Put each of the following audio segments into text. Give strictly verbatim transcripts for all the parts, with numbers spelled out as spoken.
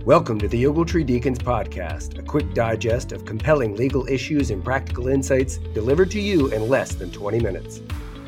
Welcome to the Ogletree Deacons Podcast, a quick digest of compelling legal issues and practical insights delivered to you in less than twenty minutes.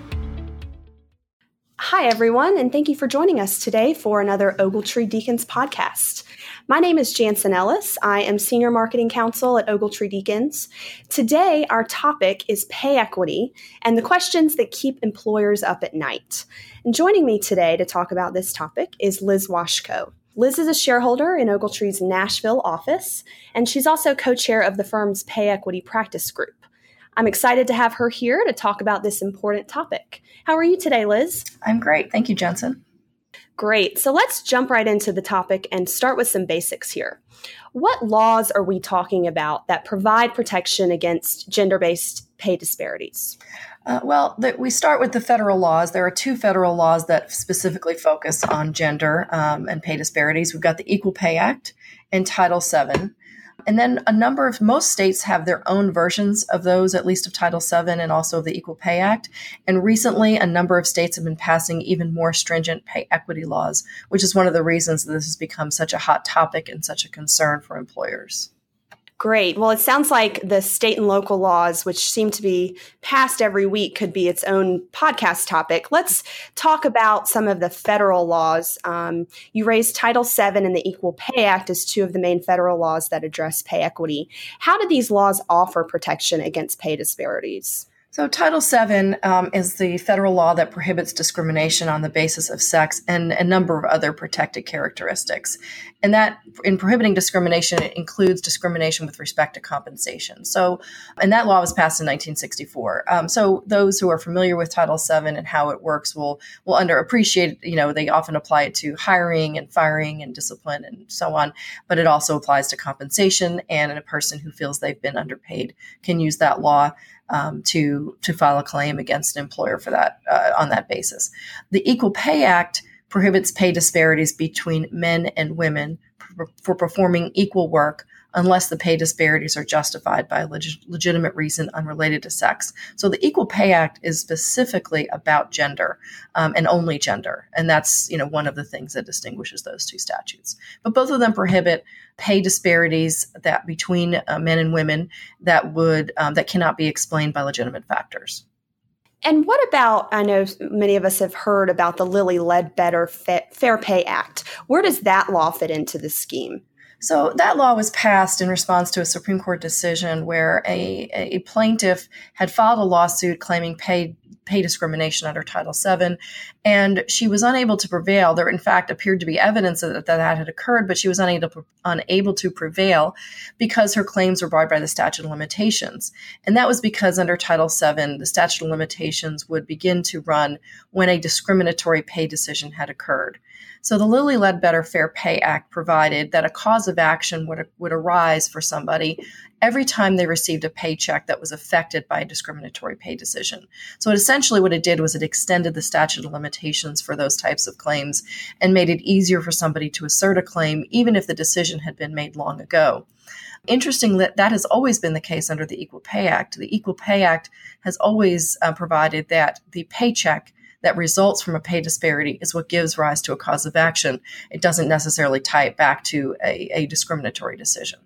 Hi, everyone, and thank you for joining us today for another Ogletree Deacons Podcast. My name is Jansen Ellis. I am Senior Marketing Counsel at Ogletree Deacons. Today, our topic is pay equity and the questions that keep employers up at night. And joining me today to talk about this topic is Liz Washko. Liz is a shareholder in Ogletree's Nashville office, and she's also co-chair of the firm's Pay Equity Practice Group. I'm excited to have her here to talk about this important topic. How are you today, Liz? I'm great. Thank you, Jensen. Great. So let's jump right into the topic and start with some basics here. What laws are we talking about that provide protection against gender-based pay disparities? Uh, well, the, we start with the federal laws. There are two federal laws that specifically focus on gender um, and pay disparities. We've got the Equal Pay Act and Title seven. And then a number of, most states have their own versions of those, at least of Title seven and also of the Equal Pay Act. And recently, a number of states have been passing even more stringent pay equity laws, which is one of the reasons that this has become such a hot topic and such a concern for employers. Great. Well, it sounds like the state and local laws, which seem to be passed every week, could be its own podcast topic. Let's talk about some of the federal laws. Um, you raised Title seven and the Equal Pay Act as two of the main federal laws that address pay equity. How do these laws offer protection against pay disparities? So Title seven um, is the federal law that prohibits discrimination on the basis of sex and a number of other protected characteristics. And that, in prohibiting discrimination, it includes discrimination with respect to compensation. So, and that law was passed in nineteen sixty-four. Um, so those who are familiar with Title seven and how it works will will underappreciate, you know, they often apply it to hiring and firing and discipline and so on, but it also applies to compensation, and a person who feels they've been underpaid can use that law Um, to to file a claim against an employer for that uh, on that basis. The Equal Pay Act prohibits pay disparities between men and women for, for performing equal work unless the pay disparities are justified by a leg- legitimate reason unrelated to sex. So the Equal Pay Act is specifically about gender um, and only gender, and that's, you know, one of the things that distinguishes those two statutes. But both of them prohibit pay disparities that between uh, men and women that would um, that cannot be explained by legitimate factors. And what about, I know many of us have heard about the Lilly Ledbetter Fair Pay Act. Where does that law fit into the scheme? So that law was passed in response to a Supreme Court decision where a, a plaintiff had filed a lawsuit claiming pay pay discrimination under Title seven, and she was unable to prevail. There, in fact, appeared to be evidence that that, that had occurred, but she was unable, unable to prevail because her claims were barred by the statute of limitations. And that was because under Title seven, the statute of limitations would begin to run when a discriminatory pay decision had occurred. So the Lilly Ledbetter Fair Pay Act provided that a cause of action would, would arise for somebody every time they received a paycheck that was affected by a discriminatory pay decision. So it essentially what it did was it extended the statute of limitations for those types of claims and made it easier for somebody to assert a claim, even if the decision had been made long ago. Interesting that that has always been the case under the Equal Pay Act. The Equal Pay Act has always uh, provided that the paycheck that results from a pay disparity is what gives rise to a cause of action. It doesn't necessarily tie it back to a, a discriminatory decision.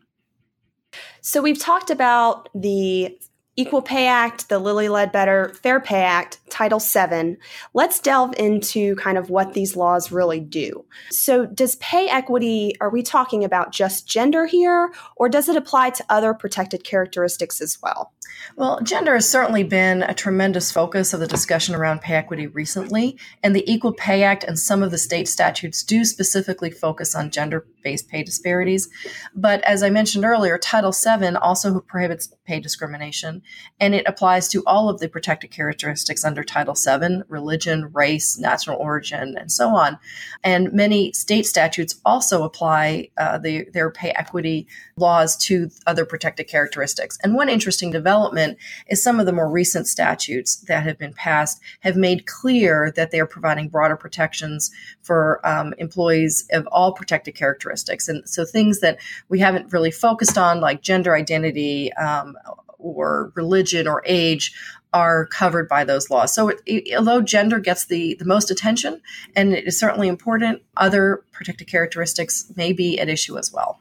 So we've talked about the Equal Pay Act, the Lilly Ledbetter Fair Pay Act, Title seven. Let's delve into kind of what these laws really do. So does pay equity, are we talking about just gender here, or does it apply to other protected characteristics as well? Well, gender has certainly been a tremendous focus of the discussion around pay equity recently, and the Equal Pay Act and some of the state statutes do specifically focus on gender-based pay disparities. But as I mentioned earlier, Title seven also prohibits pay discrimination, and it applies to all of the protected characteristics under Title seven, religion, race, national origin, and so on. And many state statutes also apply uh, the, their pay equity laws to other protected characteristics. And one interesting development is some of the more recent statutes that have been passed have made clear that they are providing broader protections for um, employees of all protected characteristics. And so things that we haven't really focused on, like gender identity, um, or religion or age are covered by those laws. So it, it, although gender gets the, the most attention, and it is certainly important, other protected characteristics may be at issue as well.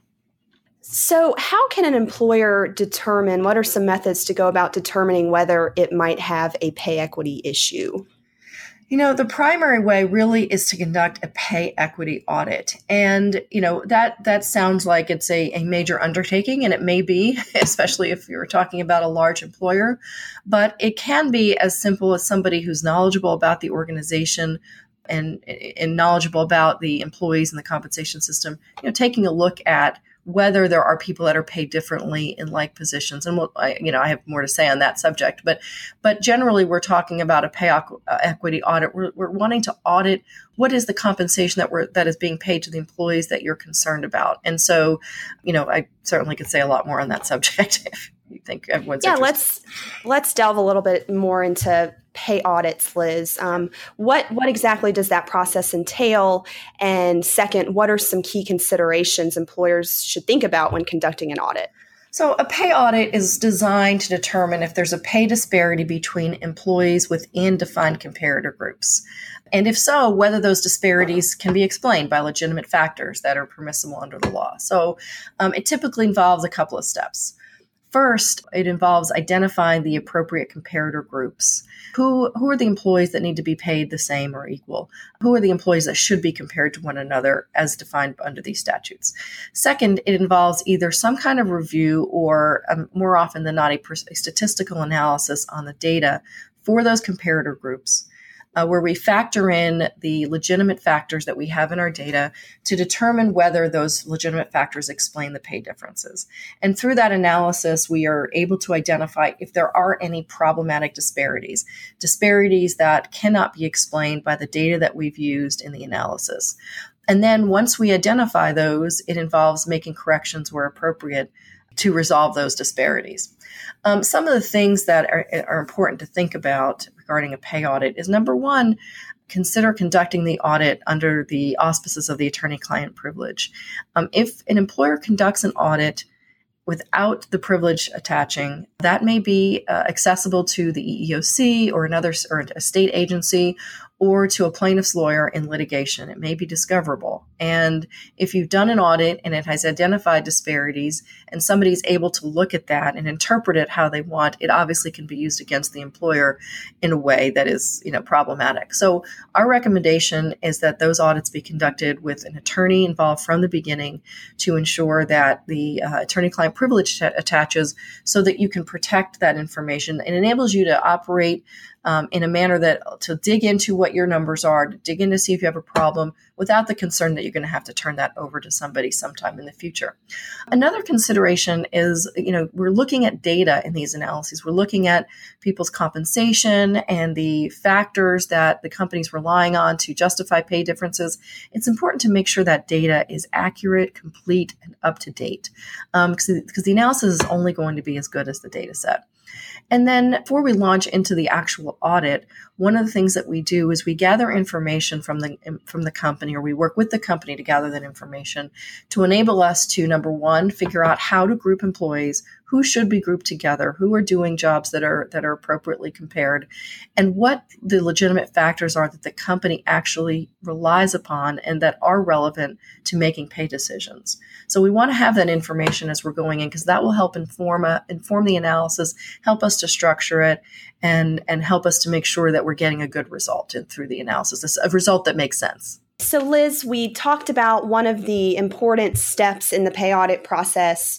So how can an employer determine, what are some methods to go about determining whether it might have a pay equity issue? You know, the primary way really is to conduct a pay equity audit. And, you know, that that sounds like it's a, a major undertaking, and it may be, especially if you're talking about a large employer. But it can be as simple as somebody who's knowledgeable about the organization and, and knowledgeable about the employees and the compensation system, you know, taking a look at whether there are people that are paid differently in like positions. And we'll, I, you know, I have more to say on that subject, but, but generally we're talking about a pay equ- uh, equity audit. We're, we're wanting to audit what is the compensation that we're, that is being paid to the employees that you're concerned about. And so, you know, I certainly could say a lot more on that subject if you think everyone's yeah, interested. let's, let's delve a little bit more into pay audits, Liz. Um, what what exactly does that process entail? And second, what are some key considerations employers should think about when conducting an audit? So a pay audit is designed to determine if there's a pay disparity between employees within defined comparator groups. And if so, whether those disparities can be explained by legitimate factors that are permissible under the law. So um, it typically involves a couple of steps. First, it involves identifying the appropriate comparator groups. Who, who are the employees that need to be paid the same or equal? Who are the employees that should be compared to one another as defined under these statutes? Second, it involves either some kind of review or um, more often than not, a, a statistical analysis on the data for those comparator groups. Uh, where we factor in the legitimate factors that we have in our data to determine whether those legitimate factors explain the pay differences. And through that analysis, we are able to identify if there are any problematic disparities, disparities that cannot be explained by the data that we've used in the analysis. And then once we identify those, it involves making corrections where appropriate to resolve those disparities. Um, some of the things that are, are important to think about regarding a pay audit is, number one, consider conducting the audit under the auspices of the attorney-client privilege. Um, if an employer conducts an audit without the privilege attaching, that may be uh, accessible to the E E O C or another or a state agency or to a plaintiff's lawyer in litigation. It may be discoverable. And if you've done an audit and it has identified disparities and somebody's able to look at that and interpret it how they want, it obviously can be used against the employer in a way that is, you know, problematic. So our recommendation is that those audits be conducted with an attorney involved from the beginning to ensure that the uh, attorney-client privilege t- attaches so that you can protect that information and enables you to operate Um, in a manner that to dig into what your numbers are, to dig in to see if you have a problem without the concern that you're going to have to turn that over to somebody sometime in the future. Another consideration is, you know, we're looking at data in these analyses. We're looking at people's compensation and the factors that the company's relying on to justify pay differences. It's important to make sure that data is accurate, complete, and up to date, um, because, because the analysis is only going to be as good as the data set. And then before we launch into the actual audit, one of the things that we do is we gather information from the from the company, or we work with the company to gather that information to enable us to, number one, figure out how to group employees, who should be grouped together, who are doing jobs that are that are appropriately compared, and what the legitimate factors are that the company actually relies upon and that are relevant to making pay decisions. So we want to have that information as we're going in, because that will help inform a, inform the analysis, help us to structure it, and, and help us to make sure that we're getting a good result in, through the analysis, a result that makes sense. So Liz, we talked about one of the important steps in the pay audit process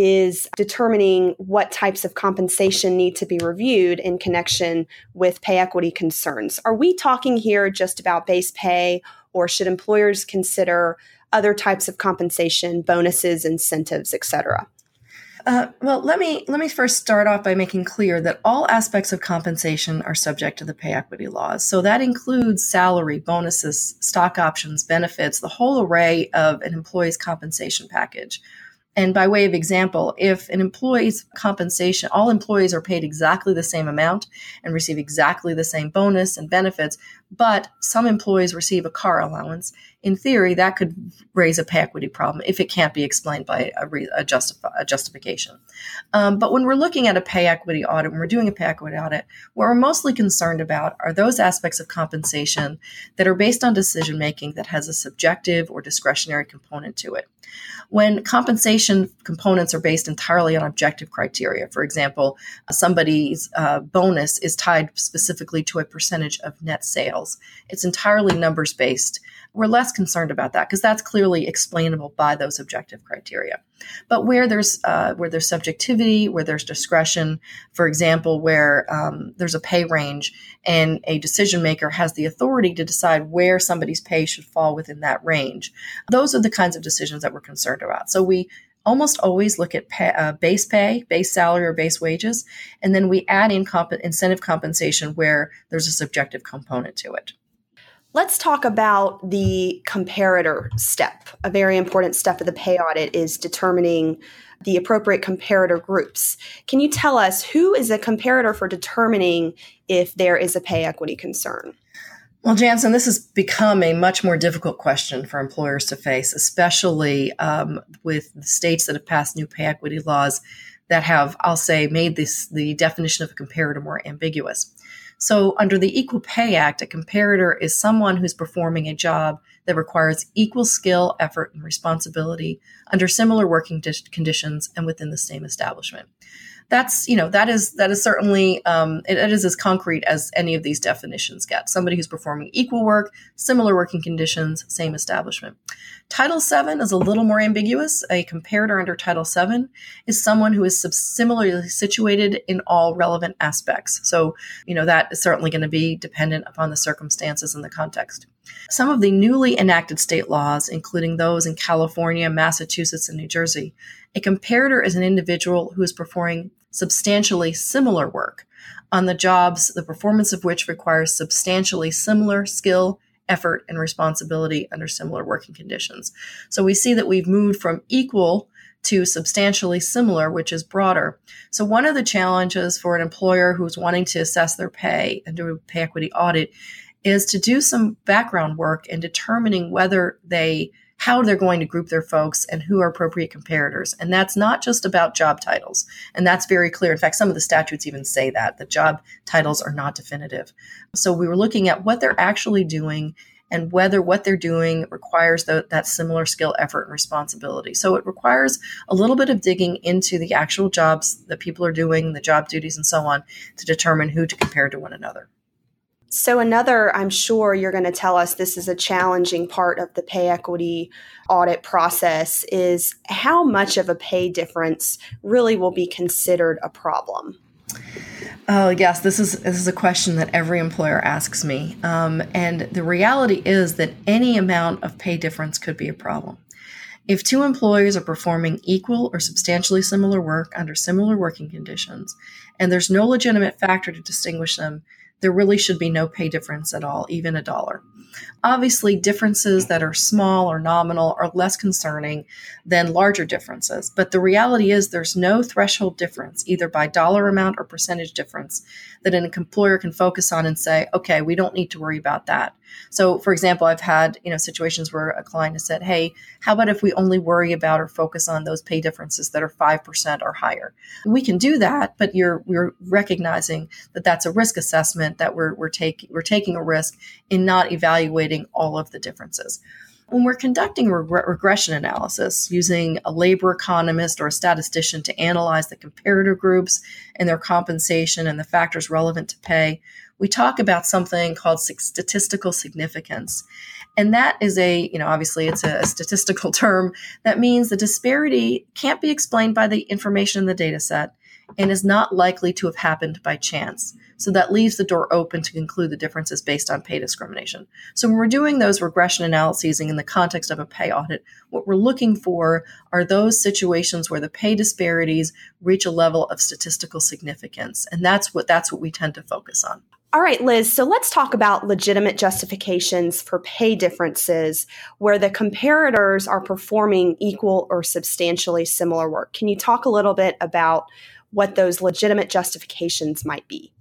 is determining what types of compensation need to be reviewed in connection with pay equity concerns. Are we talking here just about base pay, or should employers consider other types of compensation, bonuses, incentives, et cetera? Uh, well, let me let me first start off by making clear that all aspects of compensation are subject to the pay equity laws. So that includes salary, bonuses, stock options, benefits, the whole array of an employee's compensation package. And by way of example, if an employee's compensation, all employees are paid exactly the same amount and receive exactly the same bonus and benefits, but some employees receive a car allowance. In theory, that could raise a pay equity problem if it can't be explained by a, re- a, justif- a justification. Um, but when we're looking at a pay equity audit, when we're doing a pay equity audit, what we're mostly concerned about are those aspects of compensation that are based on decision making that has a subjective or discretionary component to it. When compensation components are based entirely on objective criteria, for example, somebody's uh, bonus is tied specifically to a percentage of net sales, it's entirely numbers based. We're less concerned about that because that's clearly explainable by those objective criteria. But where there's uh, where there's subjectivity, where there's discretion, for example, where um, there's a pay range and a decision maker has the authority to decide where somebody's pay should fall within that range, those are the kinds of decisions that we're concerned about. So we almost always look at pay, uh, base pay, base salary, or base wages, and then we add in comp- incentive compensation where there's a subjective component to it. Let's talk about the comparator step. A very important step of the pay audit is determining the appropriate comparator groups. Can you tell us who is a comparator for determining if there is a pay equity concern? Well, Jansen, this has become a much more difficult question for employers to face, especially um, with the states that have passed new pay equity laws that have, I'll say, made this the definition of a comparator more ambiguous. So under the Equal Pay Act, a comparator is someone who's performing a job that requires equal skill, effort, and responsibility under similar working di- conditions and within the same establishment. That's, you know, that is that is certainly, um, it, it is as concrete as any of these definitions get. Somebody who's performing equal work, similar working conditions, same establishment. Title seven is a little more ambiguous. A comparator under Title seven is someone who is sub- similarly situated in all relevant aspects. So, you know, that is certainly going to be dependent upon the circumstances and the context. Some of the newly enacted state laws, including those in California, Massachusetts, and New Jersey, a comparator is an individual who is performing substantially similar work on the jobs, the performance of which requires substantially similar skill, effort, and responsibility under similar working conditions. So we see that we've moved from equal to substantially similar, which is broader. So one of the challenges for an employer who's wanting to assess their pay and do a pay equity audit is to do some background work in determining whether they how they're going to group their folks and who are appropriate comparators. And that's not just about job titles. And that's very clear. In fact, some of the statutes even say that the job titles are not definitive. So we were looking at what they're actually doing and whether what they're doing requires the, that similar skill, effort, and responsibility. So it requires a little bit of digging into the actual jobs that people are doing, the job duties, and so on, to determine who to compare to one another. So another, I'm sure you're going to tell us this is a challenging part of the pay equity audit process, is how much of a pay difference really will be considered a problem? Oh, yes, this is this is a question that every employer asks me. Um, and the reality is that any amount of pay difference could be a problem. If two employees are performing equal or substantially similar work under similar working conditions, and there's no legitimate factor to distinguish them, there really should be no pay difference at all, even a dollar. Obviously, differences that are small or nominal are less concerning than larger differences. But the reality is there's no threshold difference, either by dollar amount or percentage difference, that an employer can focus on and say, okay, we don't need to worry about that. So, for example, I've had, you know, situations where a client has said, hey, how about if we only worry about or focus on those pay differences that are five percent or higher? We can do that, but you're we're recognizing that that's a risk assessment, that we're we're taking we're taking a risk in not evaluating all of the differences. When we're conducting reg- regression analysis using a labor economist or a statistician to analyze the comparator groups and their compensation and the factors relevant to pay, we talk about something called statistical significance. And that is a, you know, obviously it's a, a statistical term that means the disparity can't be explained by the information in the data set and is not likely to have happened by chance. So that leaves the door open to conclude the differences based on pay discrimination. So when we're doing those regression analyses in the context of a pay audit, what we're looking for are those situations where the pay disparities reach a level of statistical significance. And that's what that's what we tend to focus on. All right, Liz, so let's talk about legitimate justifications for pay differences where the comparators are performing equal or substantially similar work. Can you talk a little bit about what those legitimate justifications might be?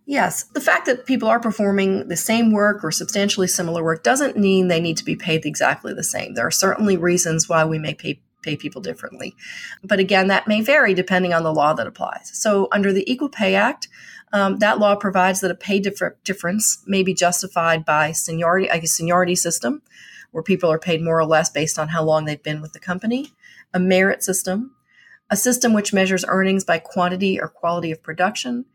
Yes. The fact that people are performing the same work or substantially similar work doesn't mean they need to be paid exactly the same. There are certainly reasons why we may pay pay people differently. But again, that may vary depending on the law that applies. So under the Equal Pay Act, um, that law provides that a pay differ- difference may be justified by seniority, I guess seniority system, where people are paid more or less based on how long they've been with the company, a merit system, a system which measures earnings by quantity or quality of production,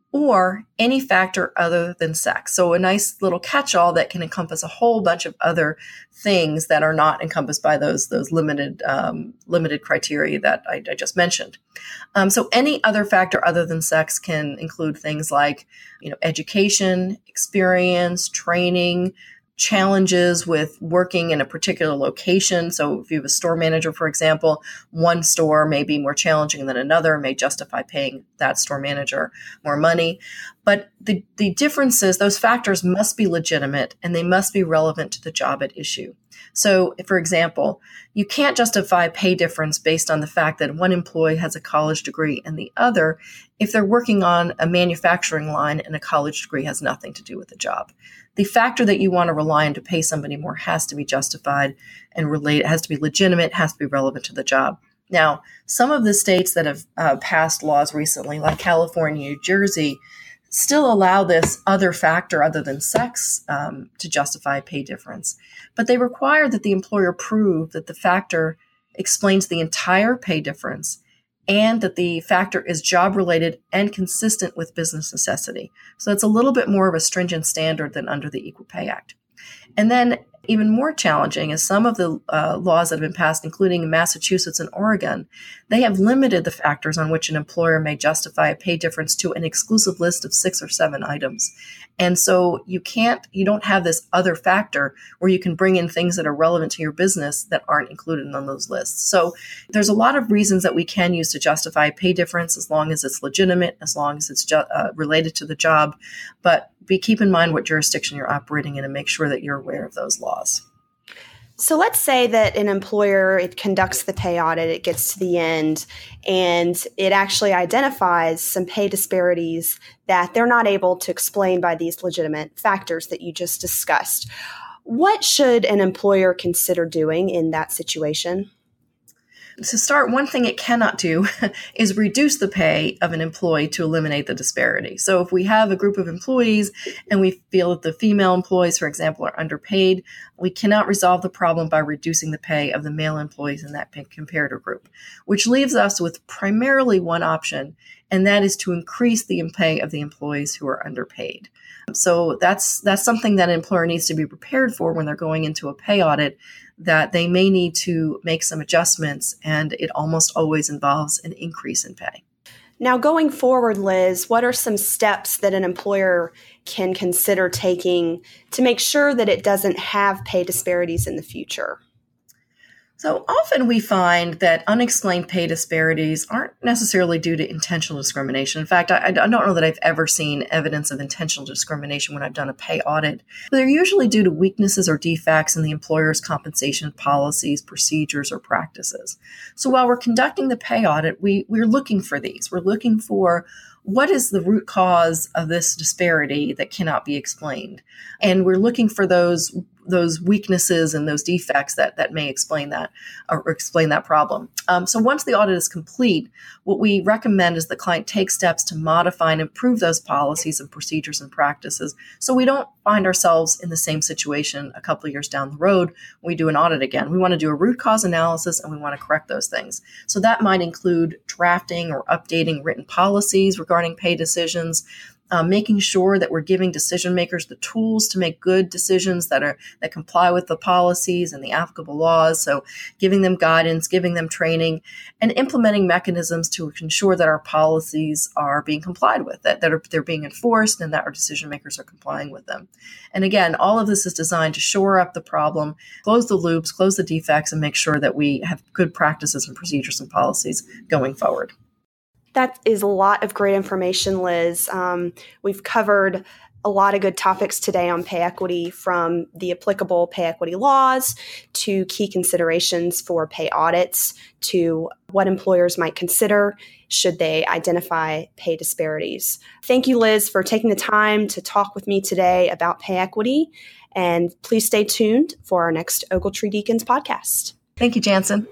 or any factor other than sex. So a nice little catch-all that can encompass a whole bunch of other things that are not encompassed by those those limited um, limited criteria that I, I just mentioned. Um, so any other factor other than sex can include things like, you know, education, experience, training, challenges with working in a particular location. So if you have a store manager, for example, one store may be more challenging than another, may justify paying that store manager more money. But the, the differences, those factors must be legitimate and they must be relevant to the job at issue. So, for example, you can't justify a pay difference based on the fact that one employee has a college degree and the other if they're working on a manufacturing line and a college degree has nothing to do with the job. The factor that you want to rely on to pay somebody more has to be justified and relate. It has to be legitimate, has to be relevant to the job. Now, some of the states that have uh, passed laws recently, like California, New Jersey, still allow this other factor other than sex um, to justify a pay difference. But they require that the employer prove that the factor explains the entire pay difference and that the factor is job-related and consistent with business necessity. So it's a little bit more of a stringent standard than under the Equal Pay Act. And then even more challenging is some of the uh, laws that have been passed, including in Massachusetts and Oregon, they have limited the factors on which an employer may justify a pay difference to an exclusive list of six or seven items. And so you can't, you don't have this other factor where you can bring in things that are relevant to your business that aren't included on those lists. So there's a lot of reasons that we can use to justify a pay difference as long as it's legitimate, as long as it's ju- uh, related to the job. But be keep in mind what jurisdiction you're operating in and make sure that you're aware of those laws. So let's say that an employer, it conducts the pay audit, it gets to the end, and it actually identifies some pay disparities that they're not able to explain by these legitimate factors that you just discussed. What should an employer consider doing in that situation? To start, one thing it cannot do is reduce the pay of an employee to eliminate the disparity. So if we have a group of employees and we feel that the female employees, for example, are underpaid, we cannot resolve the problem by reducing the pay of the male employees in that comparator group, which leaves us with primarily one option, and that is to increase the pay of the employees who are underpaid. So that's that's something that an employer needs to be prepared for when they're going into a pay audit, that they may need to make some adjustments, and it almost always involves an increase in pay. Now, going forward, Liz, what are some steps that an employer can consider taking to make sure that it doesn't have pay disparities in the future? So often we find that unexplained pay disparities aren't necessarily due to intentional discrimination. In fact, I, I don't know that I've ever seen evidence of intentional discrimination when I've done a pay audit. But they're usually due to weaknesses or defects in the employer's compensation policies, procedures, or practices. So while we're conducting the pay audit, we, we're looking for these. We're looking for what is the root cause of this disparity that cannot be explained. And we're looking for those those weaknesses and those defects that, that may explain that or explain that problem. Um, so once the audit is complete, what we recommend is the client take steps to modify and improve those policies and procedures and practices so we don't find ourselves in the same situation a couple of years down the road when we do an audit again. We want to do a root cause analysis and we want to correct those things. So that might include drafting or updating written policies regarding pay decisions, Um, making sure that we're giving decision makers the tools to make good decisions that are that comply with the policies and the applicable laws. So giving them guidance, giving them training, and implementing mechanisms to ensure that our policies are being complied with, that, that are, they're being enforced and that our decision makers are complying with them. And again, all of this is designed to shore up the problem, close the loops, close the defects, and make sure that we have good practices and procedures and policies going forward. That is a lot of great information, Liz. Um, we've covered a lot of good topics today on pay equity, from the applicable pay equity laws to key considerations for pay audits to what employers might consider should they identify pay disparities. Thank you, Liz, for taking the time to talk with me today about pay equity. And please stay tuned for our next Ogletree Deacons podcast. Thank you, Jansen.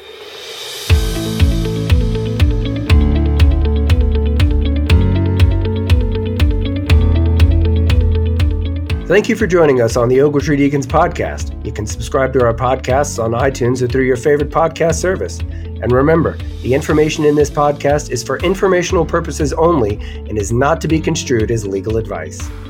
Thank you for joining us on the Ogletree Deacons podcast. You can subscribe to our podcasts on iTunes or through your favorite podcast service. And remember, the information in this podcast is for informational purposes only and is not to be construed as legal advice.